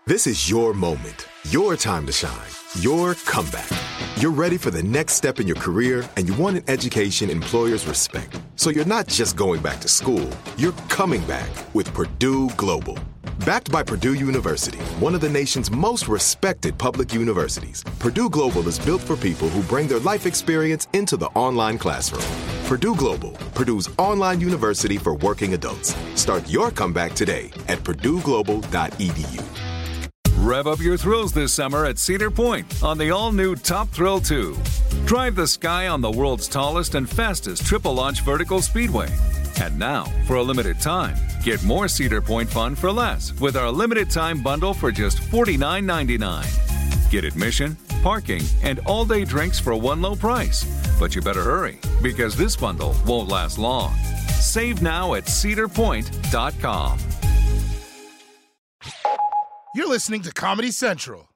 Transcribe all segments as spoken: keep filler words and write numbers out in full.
This is your moment, your time to shine, your comeback. You're ready for the next step in your career, and you want an education employers respect. So you're not just going back to school, you're coming back with Purdue Global. Backed by Purdue University, one of the nation's most respected public universities, Purdue Global is built for people who bring their life experience into the online classroom. Purdue Global, Purdue's online university for working adults. Start your comeback today at purdue global dot e d u. Rev up your thrills this summer at Cedar Point on the all-new Top Thrill two. Drive the sky on the world's tallest and fastest triple-launch vertical speedway. And now, for a limited time, get more Cedar Point fun for less with our limited-time bundle for just forty-nine ninety-nine. Get admission, parking, and all-day drinks for one low price. But you better hurry, because this bundle won't last long. Save now at cedar point dot com. You're listening to Comedy Central.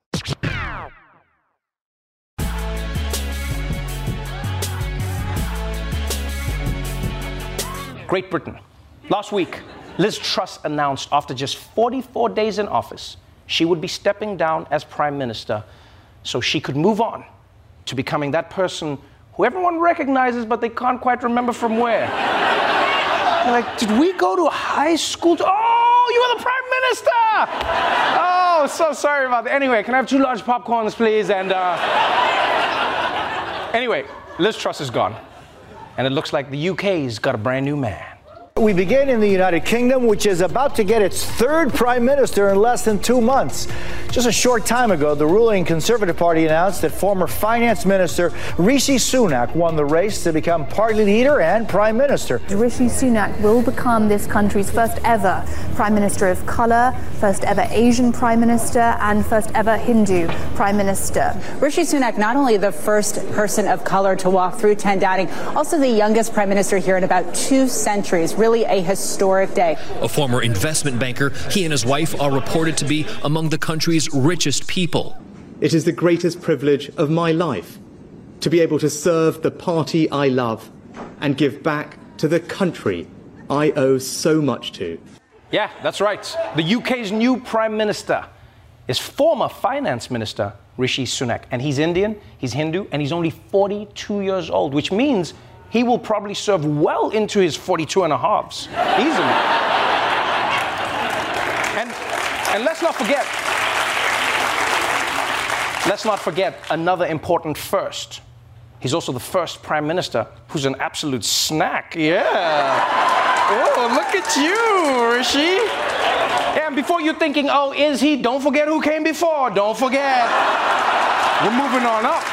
Great Britain. Last week, Liz Truss announced after just forty-four days in office, she would be stepping down as Prime Minister so she could move on to becoming that person who everyone recognizes but they can't quite remember from where. They're like, did we go to high school? To- oh, you were the Prime Minister! Oh, so sorry about that. Anyway, can I have two large popcorns, please? And uh... anyway, Liz Truss is gone. And it looks like the U K's got a brand new man. We begin in the United Kingdom, which is about to get its third prime minister in less than two months. Just a short time ago, the ruling Conservative Party announced that former finance minister Rishi Sunak won the race to become party leader and prime minister. Rishi Sunak will become this country's first ever prime minister of colour, first ever Asian prime minister, and first ever Hindu prime minister. Rishi Sunak, not only the first person of colour to walk through ten Downing, also the youngest prime minister here in about two centuries. Really a historic day. A former investment banker, he and his wife are reported to be among the country's richest people. It is the greatest privilege of my life to be able to serve the party I love and give back to the country I owe so much to. Yeah, that's right. The U K's new Prime Minister is former Finance Minister Rishi Sunak. And he's Indian, he's Hindu, and he's only forty-two years old, which means he will probably serve well into his forty-two and a halves. Easily. And, and let's not forget, let's not forget another important first. He's also the first prime minister who's an absolute snack. Yeah. Oh, look at you, Rishi. And before you're thinking, oh, is he? Don't forget who came before. Don't forget. We're moving on up.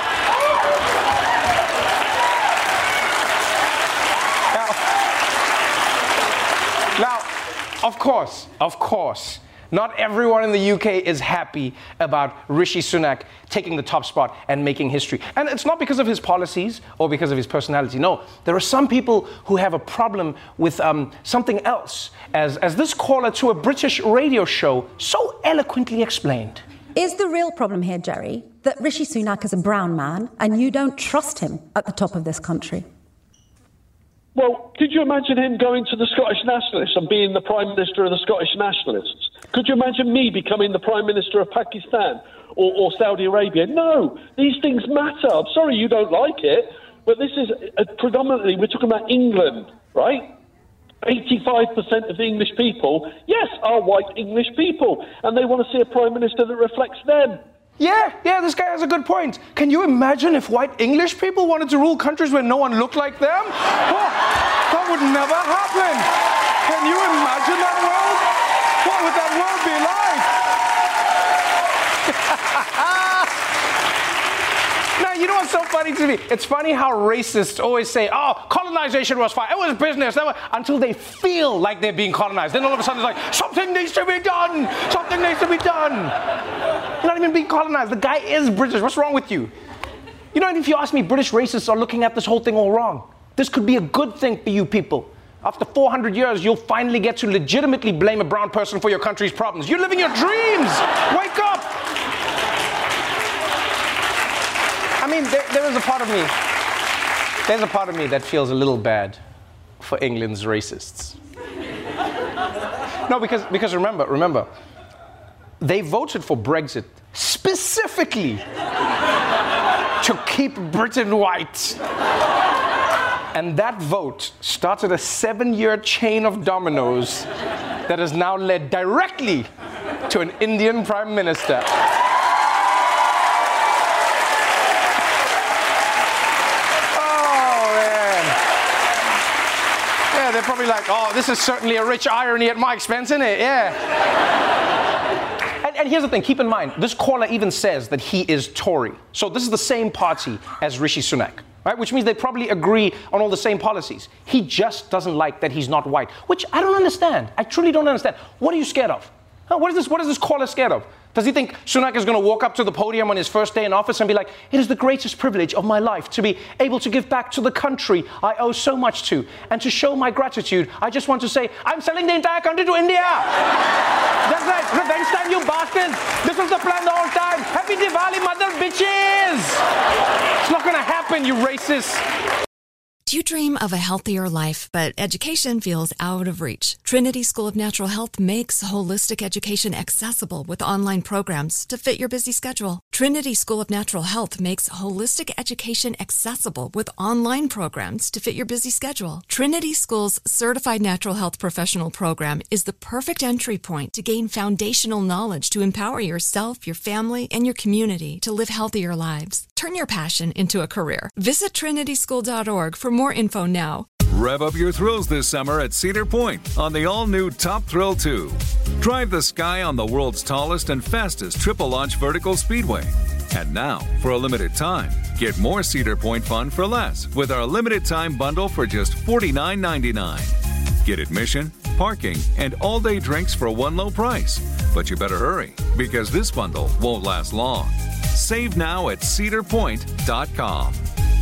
Now, of course, of course, not everyone in the U K is happy about Rishi Sunak taking the top spot and making history. And it's not because of his policies or because of his personality. No, there are some people who have a problem with um, something else, as, as this caller to a British radio show so eloquently explained. Is the real problem here, Jerry, that Rishi Sunak is a brown man and you don't trust him at the top of this country? Well, could you imagine him going to the Scottish Nationalists and being the Prime Minister of the Scottish Nationalists? Could you imagine me becoming the Prime Minister of Pakistan or, or Saudi Arabia? No, these things matter. I'm sorry you don't like it, but this is a, predominantly, we're talking about England, right? eighty-five percent of the English people, yes, are white English people, and they want to see a Prime Minister that reflects them. Yeah, yeah, this guy has a good point. Can you imagine if white English people wanted to rule countries where no one looked like them? Oh, that would never happen. Can you imagine that world? What would that world be like? Now, you know what's so funny to me? It's funny how racists always say, oh, colonization was fine. It was business. That was... Until they feel like they're being colonized. Then all of a sudden it's like, something needs to be done. Something needs to be done. You're not even being colonized. The guy is British. What's wrong with you? You know, if you ask me, British racists are looking at this whole thing all wrong. This could be a good thing for you people. After four hundred years, you'll finally get to legitimately blame a brown person for your country's problems. You're living your dreams. Wake up. I mean, there, there is a part of me, there's a part of me that feels a little bad for England's racists. No, because, because remember, remember, they voted for Brexit specifically to keep Britain white. And that vote started a seven-year chain of dominoes that has now led directly to an Indian Prime Minister. Oh, man. Yeah, they're probably like, oh, this is certainly a rich irony at my expense, isn't it? Yeah. And, and here's the thing, keep in mind, this caller even says that he is Tory. So this is the same party as Rishi Sunak. Right? Which means they probably agree on all the same policies. He just doesn't like that he's not white, which I don't understand. I truly don't understand. What are you scared of? Huh? What is this? What is this caller scared of? Does he think Sunak is going to walk up to the podium on his first day in office and be like, it is the greatest privilege of my life to be able to give back to the country I owe so much to, and to show my gratitude, I just want to say, I'm selling the entire country to India. That's right. Revenge time, you bastards. This was the plan the whole time. Happy Diwali, mother bitches. It's not going to happen, you racist. Do you dream of a healthier life, but education feels out of reach? Trinity School of Natural Health makes holistic education accessible with online programs to fit your busy schedule. Trinity School of Natural Health makes holistic education accessible with online programs to fit your busy schedule. Trinity School's Certified Natural Health Professional Program is the perfect entry point to gain foundational knowledge to empower yourself, your family, and your community to live healthier lives. Turn your passion into a career. Visit trinity school dot org for more info now. Rev up your thrills this summer at Cedar Point on the all-new Top Thrill two. Drive the sky on the world's tallest and fastest triple-launch vertical speedway. And now, for a limited time, get more Cedar Point fun for less with our limited-time bundle for just forty-nine ninety-nine. Get admission, parking, and all-day drinks for one low price. But you better hurry, because this bundle won't last long. Save now at cedar point dot com.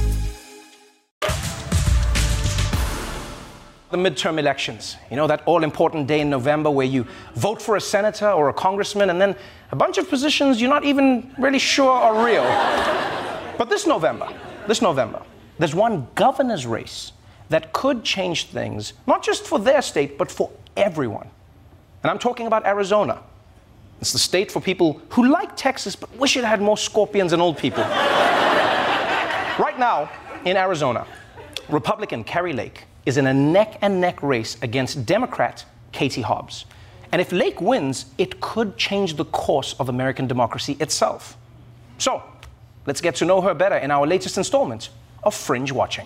The midterm elections, you know, that all-important day in November where you vote for a senator or a congressman and then a bunch of positions you're not even really sure are real. But this November, this November, there's one governor's race that could change things, not just for their state, but for everyone. And I'm talking about Arizona. It's the state for people who like Texas but wish it had more scorpions and old people. Right now, in Arizona, Republican Kari Lake is in a neck-and-neck race against Democrat Katie Hobbs. And if Lake wins, it could change the course of American democracy itself. So, let's get to know her better in our latest installment of Fringe Watching.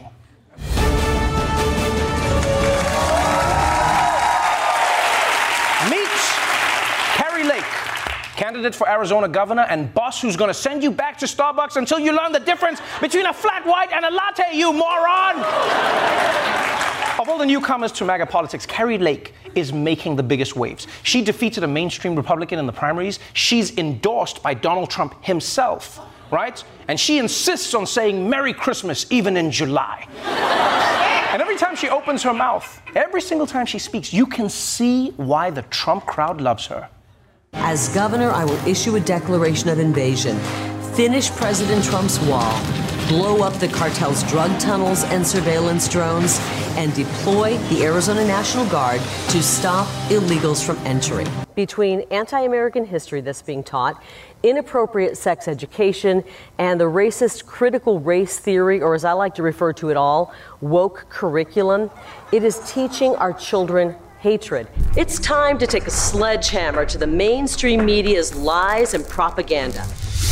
Meet Kari Lake, candidate for Arizona governor and boss who's going to send you back to Starbucks until you learn the difference between a flat white and a latte, you moron! Of all the newcomers to MAGA politics, Kari Lake is making the biggest waves. She defeated a mainstream Republican in the primaries. She's endorsed by Donald Trump himself, right? And she insists on saying Merry Christmas even in July. And every time she opens her mouth, every single time she speaks, you can see why the Trump crowd loves her. As governor, I will issue a declaration of invasion, finish President Trump's wall, blow up the cartel's drug tunnels and surveillance drones, and deploy the Arizona National Guard to stop illegals from entering. Between anti-American history that's being taught, inappropriate sex education, and the racist critical race theory, or as I like to refer to it all, woke curriculum, it is teaching our children hatred. It's time to take a sledgehammer to the mainstream media's lies and propaganda.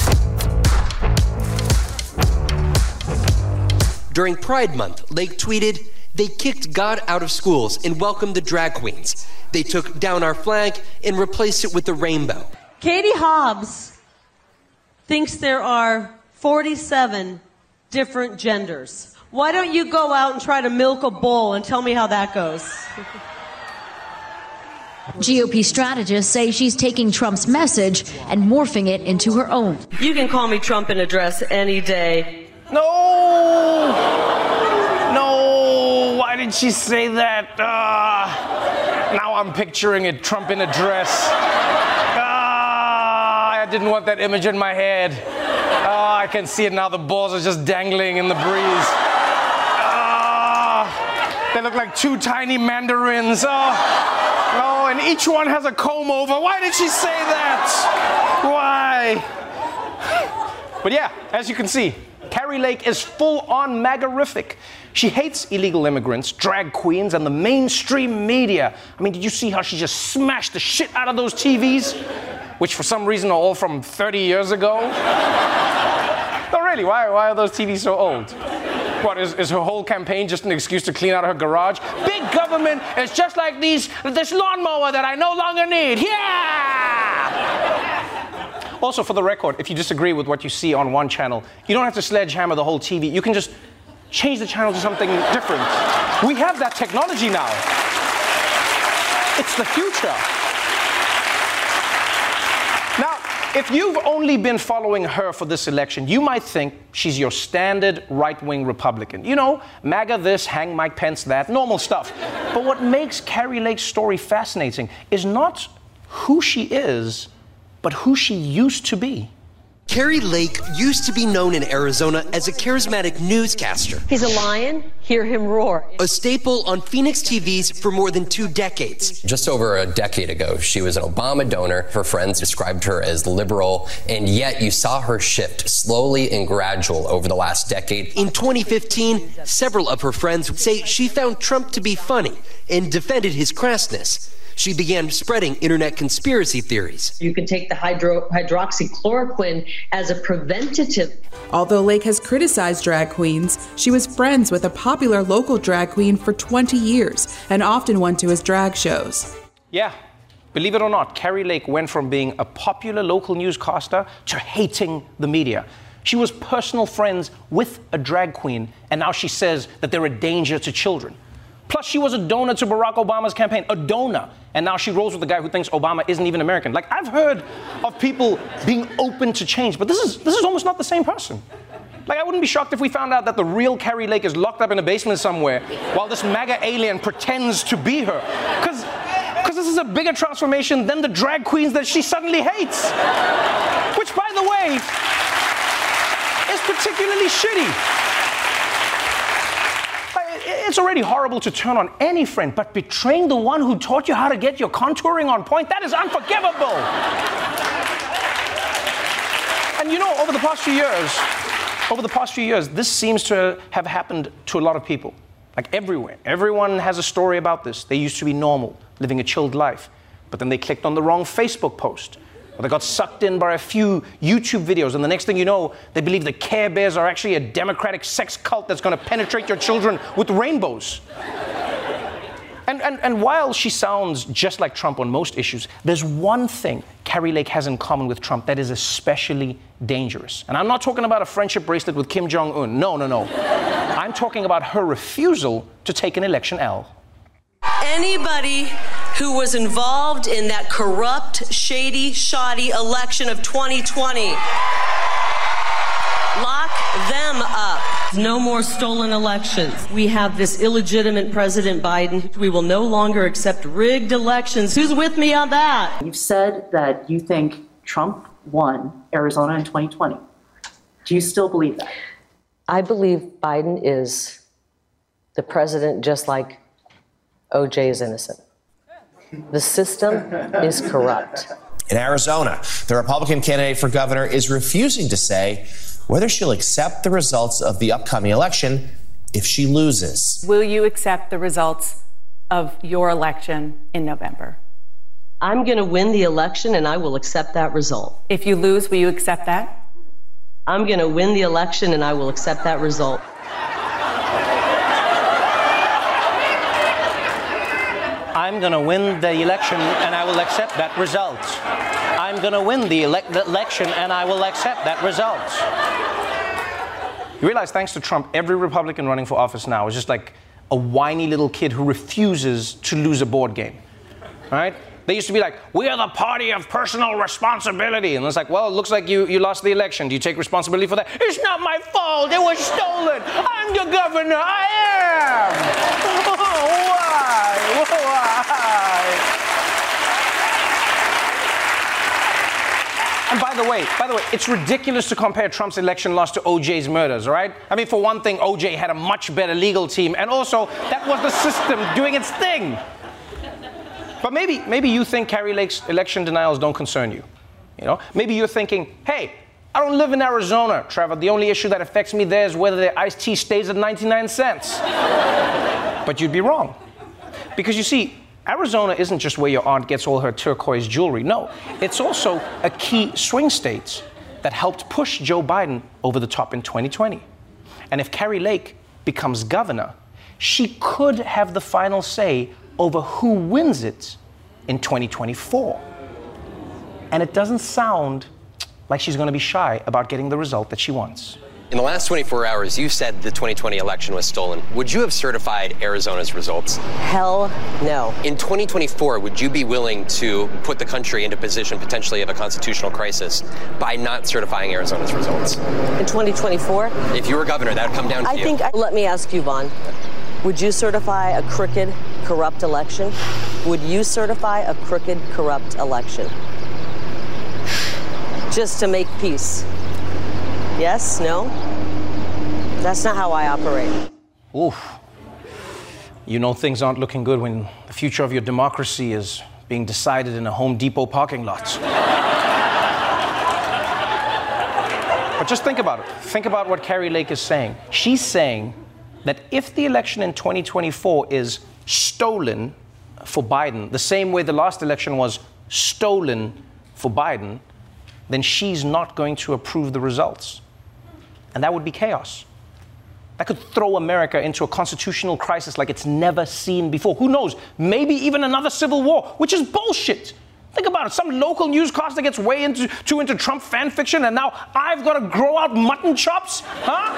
During Pride Month, Lake tweeted, "They kicked God out of schools and welcomed the drag queens. They took down our flag and replaced it with the rainbow." Katie Hobbs thinks there are forty-seven different genders. Why don't you go out and try to milk a bull and tell me how that goes? G O P strategists say she's taking Trump's message and morphing it into her own. You can call me Trump in a dress any day. No! No! Why did she say that? Uh, now I'm picturing it, Trump in a dress. Uh, I didn't want that image in my head. Uh, I can see it now, the balls are just dangling in the breeze. Uh, they look like two tiny mandarins. Oh, no, Oh, and each one has a comb over. Why did she say that? Why? But yeah, as you can see, Kari Lake is full-on MAGA-rific. She hates illegal immigrants, drag queens, and the mainstream media. I mean, did you see how she just smashed the shit out of those T Vs? Which for some reason are all from thirty years ago? No, really, why, why are those T Vs so old? What, is, is her whole campaign just an excuse to clean out her garage? Big government is just like these, this lawnmower that I no longer need. Yeah! Also, for the record, if you disagree with what you see on one channel, you don't have to sledgehammer the whole T V. You can just change the channel to something different. We have that technology now. It's the future. Now, if you've only been following her for this election, you might think she's your standard right-wing Republican. You know, MAGA this, hang Mike Pence that, normal stuff. But what makes Kari Lake's story fascinating is not who she is, but who she used to be. Kari Lake used to be known in Arizona as a charismatic newscaster. He's a lion, hear him roar. A staple on Phoenix T Vs for more than two decades. Just over a decade ago, she was an Obama donor. Her friends described her as liberal, and yet you saw her shift slowly and gradual over the last decade. In twenty fifteen, several of her friends say she found Trump to be funny and defended his crassness. She began spreading internet conspiracy theories. You can take the hydro- hydroxychloroquine as a preventative. Although Lake has criticized drag queens, she was friends with a popular local drag queen for twenty years and often went to his drag shows. Yeah, believe it or not, Kari Lake went from being a popular local newscaster to hating the media. She was personal friends with a drag queen, and now she says that they're a danger to children. Plus, she was a donor to Barack Obama's campaign, a donor. And now she rolls with the guy who thinks Obama isn't even American. Like, I've heard of people being open to change, but this is this is almost not the same person. Like, I wouldn't be shocked if we found out that the real Kari Lake is locked up in a basement somewhere while this MAGA alien pretends to be her. Because because this is a bigger transformation than the drag queens that she suddenly hates. Which, by the way, is particularly shitty. It's already horrible to turn on any friend, but betraying the one who taught you how to get your contouring on point, that is unforgivable. And you know, over the past few years, over the past few years, this seems to have happened to a lot of people. Like everywhere. Everyone has a story about this. They used to be normal, living a chilled life, but then they clicked on the wrong Facebook post. Or they got sucked in by a few YouTube videos, and the next thing you know, they believe the Care Bears are actually a democratic sex cult that's going to penetrate your children with rainbows. And, and, and while she sounds just like Trump on most issues, there's one thing Kari Lake has in common with Trump that is especially dangerous. And I'm not talking about a friendship bracelet with Kim Jong-un. No, no, no. I'm talking about her refusal to take an election L. Anybody who was involved in that corrupt, shady, shoddy election of twenty twenty, lock them up. No more stolen elections. We have this illegitimate President Biden. We will no longer accept rigged elections. Who's with me on that? You've said that you think Trump won Arizona in twenty twenty. Do you still believe that? I believe Biden is the president just like O J is innocent. The system is corrupt. In Arizona, the Republican candidate for governor is refusing to say whether she'll accept the results of the upcoming election if she loses. Will you accept the results of your election in November? I'm going to win the election and I will accept that result. If you lose, will you accept that? I'm going to win the election and I will accept that result. I'm going to win the election and I will accept that result. I'm going to win the, ele- the election and I will accept that result. You realize, thanks to Trump, every Republican running for office now is just like a whiny little kid who refuses to lose a board game, right? They used to be like, we are the party of personal responsibility. And it's like, well, it looks like you, you lost the election. Do you take responsibility for that? It's not my fault. It was stolen. I'm the governor. I am. Why? Why? And by the way, by the way, it's ridiculous to compare Trump's election loss to O J's murders, right? I mean, for one thing, O J had a much better legal team. And also, that was the system doing its thing. But maybe, maybe you think Kari Lake's election denials don't concern you. You know, maybe you're thinking, hey, I don't live in Arizona, Trevor. The only issue that affects me there is whether the iced tea stays at ninety-nine cents. But you'd be wrong. Because you see, Arizona isn't just where your aunt gets all her turquoise jewelry. No, it's also a key swing state that helped push Joe Biden over the top in twenty twenty. And if Kari Lake becomes governor, she could have the final say over who wins it in twenty twenty-four. And it doesn't sound like she's going to be shy about getting the result that she wants. In the last twenty-four hours, you said the twenty twenty election was stolen. Would you have certified Arizona's results? Hell no. In twenty twenty-four, would you be willing to put the country into position potentially of a constitutional crisis by not certifying Arizona's results? In twenty twenty-four? If you were governor, that would come down to I you. think, let me ask you, Vaughn. Would you certify a crooked, corrupt election? Would you certify a crooked, corrupt election? Just to make peace? Yes? No? That's not how I operate. Oof. You know things aren't looking good when the future of your democracy is being decided in a Home Depot parking lot. But just think about it. Think about what Kari Lake is saying. She's saying that if the election in twenty twenty-four is stolen for Biden, the same way the last election was stolen for Biden, then she's not going to approve the results. And that would be chaos. That could throw America into a constitutional crisis like it's never seen before. Who knows? Maybe even another civil war, which is bullshit. Think about it. Some local newscaster gets way into, too into Trump fan fiction, and now I've got to grow out mutton chops? Huh?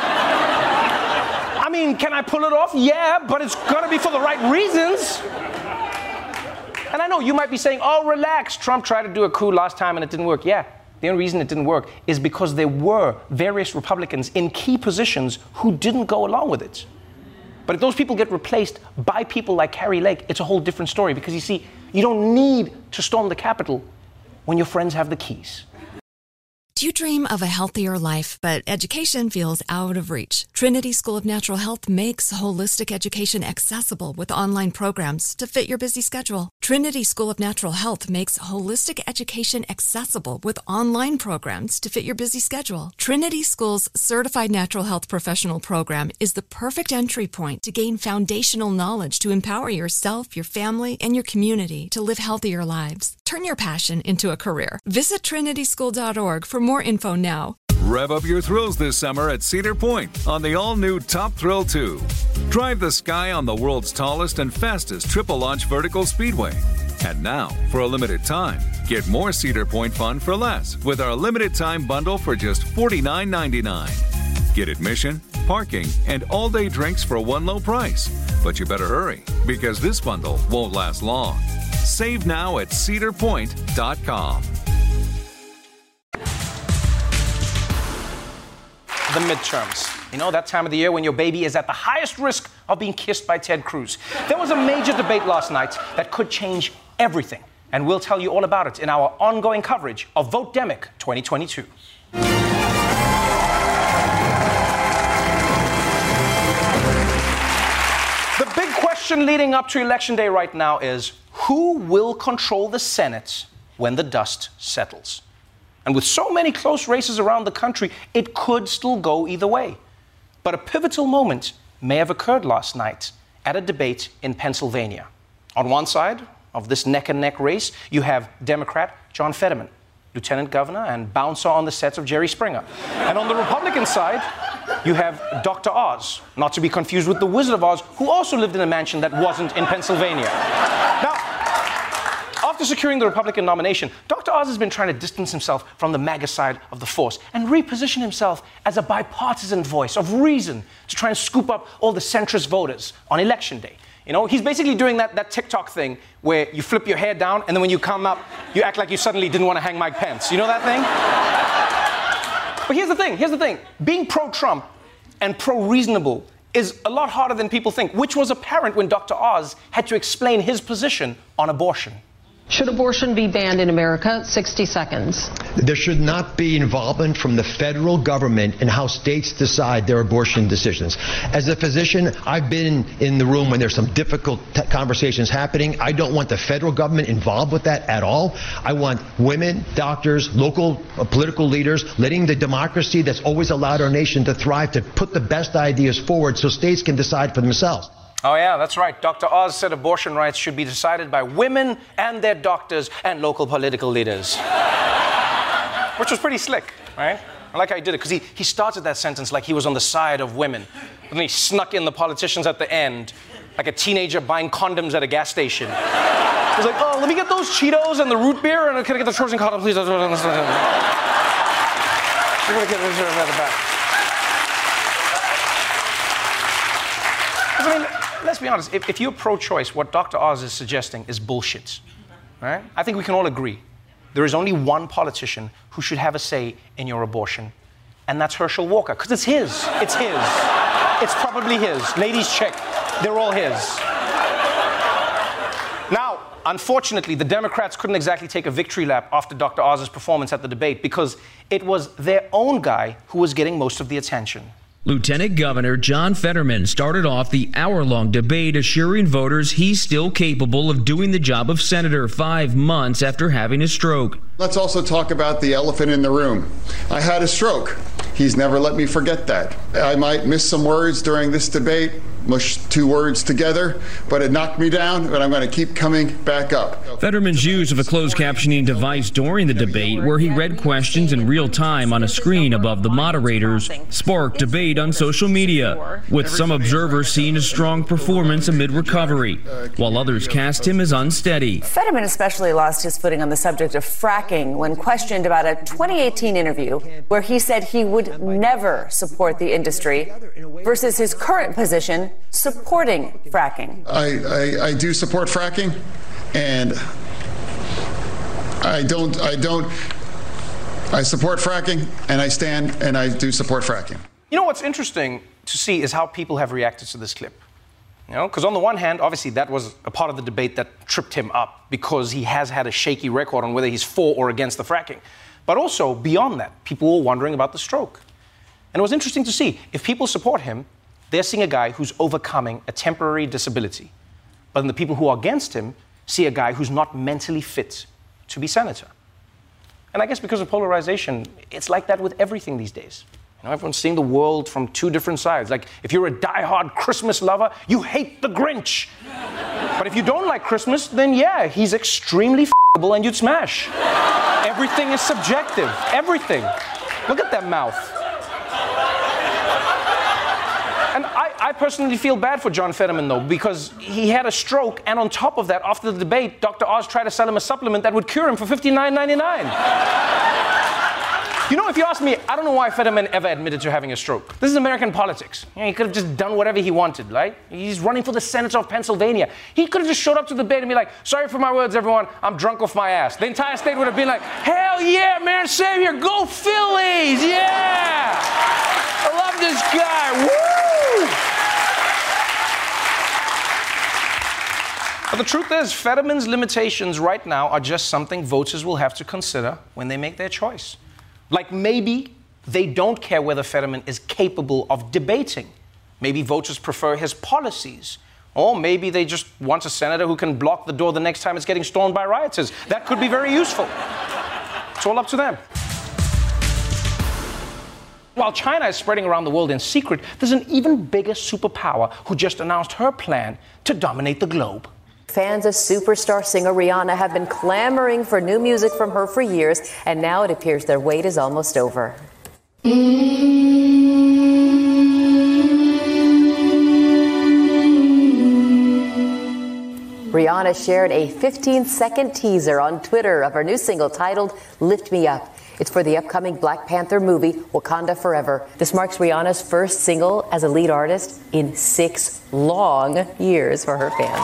I mean, can I pull it off? Yeah, but it's got to be for the right reasons. And I know you might be saying, oh, relax. Trump tried to do a coup last time and it didn't work. Yeah. The only reason it didn't work is because there were various Republicans in key positions who didn't go along with it. But if those people get replaced by people like Kari Lake, it's a whole different story. Because you see, you don't need to storm the Capitol when your friends have the keys. Do you dream of a healthier life, but education feels out of reach? Trinity School of Natural Health makes holistic education accessible with online programs to fit your busy schedule. Trinity School of Natural Health makes holistic education accessible with online programs to fit your busy schedule. Trinity School's Certified Natural Health Professional Program is the perfect entry point to gain foundational knowledge to empower yourself, your family, and your community to live healthier lives. Turn your passion into a career. Visit trinity school dot org for more info now. Rev up your thrills this summer at Cedar Point on the all-new Top Thrill two. Drive the sky on the world's tallest and fastest triple-launch vertical speedway. And now, for a limited time, get more Cedar Point fun for less with our limited-time bundle for just forty-nine ninety-nine. Get admission, parking, and all-day drinks for one low price. But you better hurry, because this bundle won't last long. Save now at cedar point dot com. The midterms. You know, that time of the year when your baby is at the highest risk of being kissed by Ted Cruz. There was a major debate last night that could change everything. And we'll tell you all about it in our ongoing coverage of Vote Demic twenty twenty-two. The big question leading up to Election Day right now is, who will control the Senate when the dust settles? And with so many close races around the country, it could still go either way. But a pivotal moment may have occurred last night at a debate in Pennsylvania. On one side of this neck-and-neck race, you have Democrat John Fetterman, lieutenant governor and bouncer on the sets of Jerry Springer. And on the Republican side, you have Doctor Oz, not to be confused with the Wizard of Oz, who also lived in a mansion that wasn't in Pennsylvania. Now, after securing the Republican nomination, Doctor Oz has been trying to distance himself from the MAGA side of the force and reposition himself as a bipartisan voice of reason to try and scoop up all the centrist voters on Election Day. You know, he's basically doing that, that TikTok thing where you flip your hair down and then when you come up, you act like you suddenly didn't want to hang Mike Pence. You know that thing? But here's the thing, here's the thing. Being pro-Trump and pro-reasonable is a lot harder than people think, which was apparent when Doctor Oz had to explain his position on abortion. Should abortion be banned in America? sixty seconds. There should not be involvement from the federal government in how states decide their abortion decisions. As a physician, I've been in the room when there's some difficult t- conversations happening. I don't want the federal government involved with that at all. I want women, doctors, local uh, political leaders, letting the democracy that's always allowed our nation to thrive to put the best ideas forward so states can decide for themselves. Oh, yeah, that's right. Doctor Oz said abortion rights should be decided by women and their doctors and local political leaders. Which was pretty slick, right? I like how he did it, because he, he started that sentence like he was on the side of women. And then he snuck in the politicians at the end, like a teenager buying condoms at a gas station. He's like, oh, let me get those Cheetos and the root beer, and can I get the Trojan condom, please? We're going to get this at the back. I mean, let's be honest, if, if you're pro-choice, what Doctor Oz is suggesting is bullshit, right? I think we can all agree. There is only one politician who should have a say in your abortion, and that's Herschel Walker, because it's his. It's his. It's probably his. Ladies, check. They're all his. Now, unfortunately, the Democrats couldn't exactly take a victory lap after Doctor Oz's performance at the debate, because it was their own guy who was getting most of the attention. Lieutenant Governor John Fetterman started off the hour-long debate assuring voters he's still capable of doing the job of senator five months after having a stroke. Let's also talk about the elephant in the room. I had a stroke. He's never let me forget that. I might miss some words during this debate, mush two words together, but it knocked me down, but I'm going to keep coming back up. Fetterman's use of a closed captioning device during the debate, where he read questions in real time on a screen above the moderators, sparked debate on social media, with some observers seeing a strong performance amid recovery, while others cast him as unsteady. Fetterman especially lost his footing on the subject of fracking when questioned about a twenty eighteen interview where he said he would never support the industry versus his current position supporting fracking. I, I, I do support fracking, and I don't, I don't, I support fracking, and I stand and I do support fracking. You know what's interesting to see is how people have reacted to this clip. You know, because on the one hand, obviously that was a part of the debate that tripped him up because he has had a shaky record on whether he's for or against the fracking. But also, beyond that, people were wondering about the stroke. And it was interesting to see, if people support him, they're seeing a guy who's overcoming a temporary disability. But then the people who are against him see a guy who's not mentally fit to be senator. And I guess because of polarization, it's like that with everything these days. You know, everyone's seeing the world from two different sides. Like, if you're a die-hard Christmas lover, you hate the Grinch. But if you don't like Christmas, then yeah, he's extremely f***able and you'd smash. Everything is subjective. Everything. Look at that mouth. And I, I personally feel bad for John Fetterman, though, because he had a stroke, and on top of that, after the debate, Doctor Oz tried to sell him a supplement that would cure him for fifty-nine ninety-nine. You know, if you ask me, I don't know why Fetterman ever admitted to having a stroke. This is American politics. You know, he could have just done whatever he wanted, right? He's running for the Senate of Pennsylvania. He could have just showed up to the debate and be like, sorry for my words, everyone, I'm drunk off my ass. The entire state would have been like, hell yeah, man, same here, go Phillies, yeah! I love this guy, woo! But the truth is, Fetterman's limitations right now are just something voters will have to consider when they make their choice. Like, maybe they don't care whether Fetterman is capable of debating. Maybe voters prefer his policies. Or maybe they just want a senator who can block the door the next time it's getting stormed by rioters. That could be very useful. It's all up to them. While China is spreading around the world in secret, there's an even bigger superpower who just announced her plan to dominate the globe. Fans of superstar singer Rihanna have been clamoring for new music from her for years, and now it appears their wait is almost over. Rihanna shared a fifteen-second teaser on Twitter of her new single titled Lift Me Up. It's for the upcoming Black Panther movie, Wakanda Forever. This marks Rihanna's first single as a lead artist in six long years for her fans.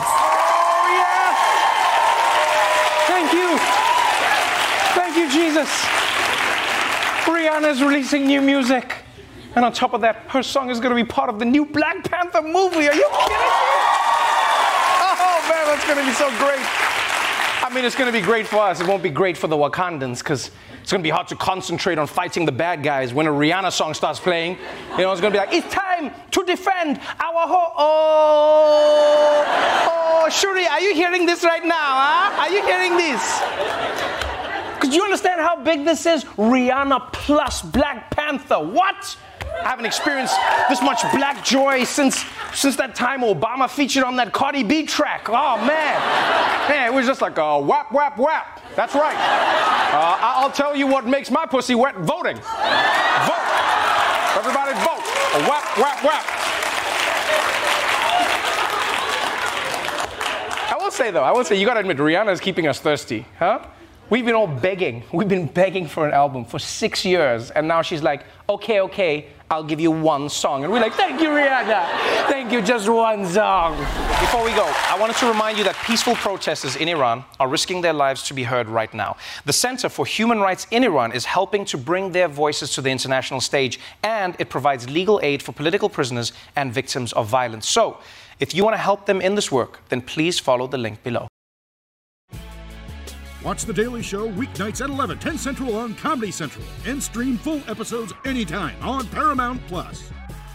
Jesus. Rihanna's releasing new music. And on top of that, her song is going to be part of the new Black Panther movie. Are you kidding me? Oh, man, that's going to be so great. I mean, it's going to be great for us. It won't be great for the Wakandans because it's going to be hard to concentrate on fighting the bad guys when a Rihanna song starts playing. You know, it's going to be like, it's time to defend our ho- Oh, oh, Shuri, are you hearing this right now, huh? Are you hearing this? Because you understand how big this is? Rihanna plus Black Panther. What? I haven't experienced this much black joy since since that time Obama featured on that Cardi B track. Oh, man. Man, it was just like a whap, whap, whap. That's right. Uh, I'll tell you what makes my pussy wet. Voting. Vote. Everybody vote. A whap, whap, whap. I will say, though, I will say, you got to admit, Rihanna is keeping us thirsty. Huh? We've been all begging. We've been begging for an album for six years. And now she's like, okay, okay, I'll give you one song. And we're like, thank you, Rihanna. Thank you, just one song. Before we go, I wanted to remind you that peaceful protesters in Iran are risking their lives to be heard right now. The Center for Human Rights in Iran is helping to bring their voices to the international stage, and it provides legal aid for political prisoners and victims of violence. So, if you want to help them in this work, then please follow the link below. Watch The Daily Show weeknights at eleven, ten Central on Comedy Central, and stream full episodes anytime on Paramount Plus.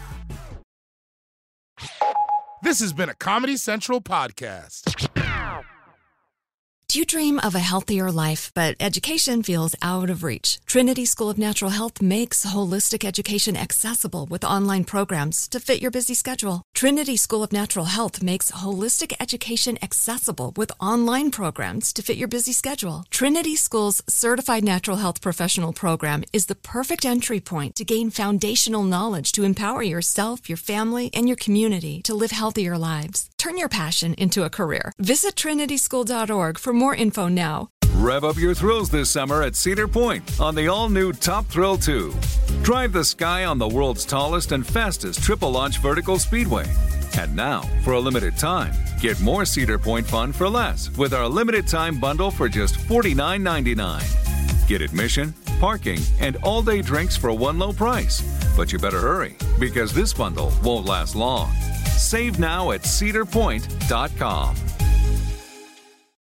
This has been a Comedy Central podcast. Do you dream of a healthier life, but education feels out of reach? Trinity School of Natural Health makes holistic education accessible with online programs to fit your busy schedule. Trinity School of Natural Health makes holistic education accessible with online programs to fit your busy schedule. Trinity School's Certified Natural Health Professional Program is the perfect entry point to gain foundational knowledge to empower yourself, your family, and your community to live healthier lives. Turn your passion into a career. Visit trinity school dot org for more info now. Rev up your thrills this summer at Cedar Point on the all-new Top Thrill two. Drive the sky on the world's tallest and fastest triple-launch vertical speedway. And now, for a limited time, get more Cedar Point fun for less with our limited-time bundle for just forty-nine ninety-nine. Get admission, parking, and all-day drinks for one low price. But you better hurry, because this bundle won't last long. Save now at cedar point dot com.